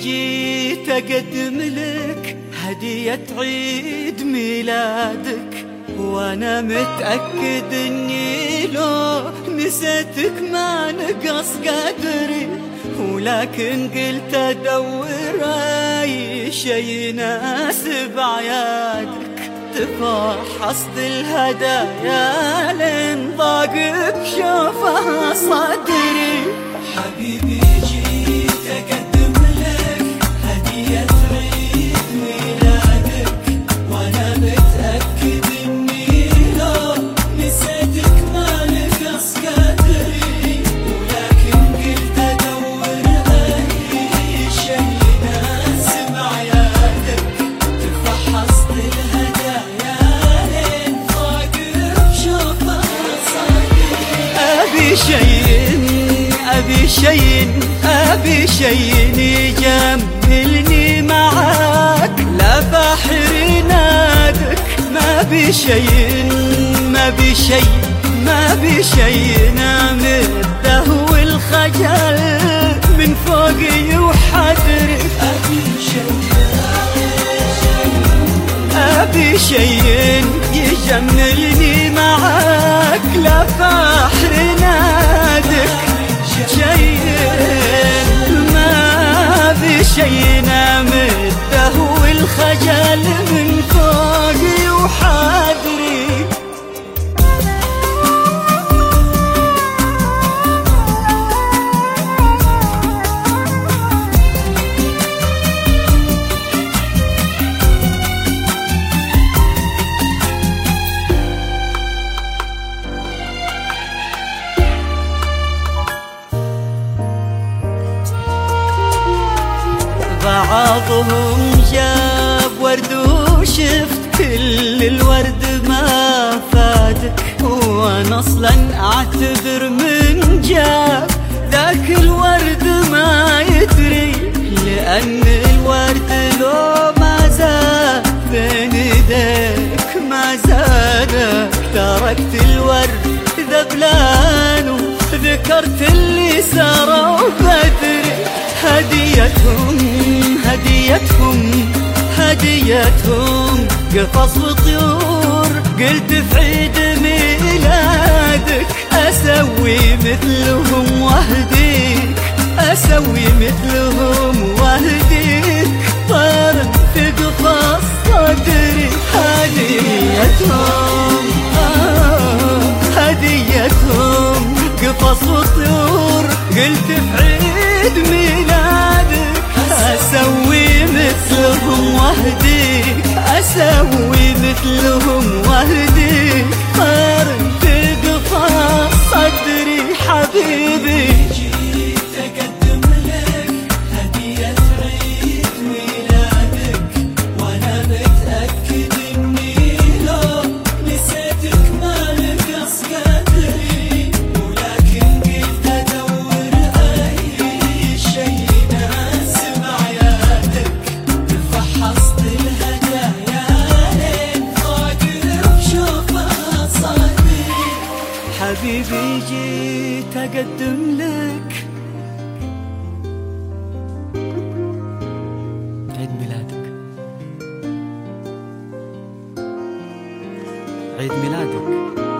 جيت أقدم لك هدية عيد ميلادك، وأنا متأكد إني لو نسيتك ما نقص قدري، ولكن قلت أدور أي شي يناسب عيادك. تفحصت الهدايا لين ضاق بشوفها صدري. حبيبي جيت أقدم لك هدية عيد ميلادك، وأنا متأكد إني لو نسيتك ما نقص قدري، ولكن قلت أدور أي شي يناسب عيادك. تفحصت الهدايا لين ضاق بشوفها صدري. أبي شي يجملني معاك، لا بحر ينادك. ما بي شي نامده والخجل من فوقي وحدري. أبي شي يجملني معاك، لا بحر ينادك. ما بي شي نامده والخجل من فوقي وحدري. بعضهم جاب ورد وشفت كل الورد ما فاتك، وانا اصلا اعتذر من جاب ذاك الورد ما يدري، لان الورد لو ما زاد بين يديك ما زادك. تركت الورد ذبلان وذكرت اللي ساروا بدري. هديتهم قفص وطيور، قلت في عيد ميلادك أسوي مثلهم واهديك طار في قفص صدري. هديتهم قفص وطيور، قلت في عيد ميلادك أسوي مثلهم واهديك طار في قفص صدري. حبيبي جيت أقدم لك هدية عيد ميلادك، وأنا متأكد إني لو نسيتك ما نقص قدري، ولكن قلت أدور أي شي يناسب عيادك. تفحصت الهدايا لين ضاق بشوفها صدري. حبيبي جيت أقدم لك عيد ميلادك.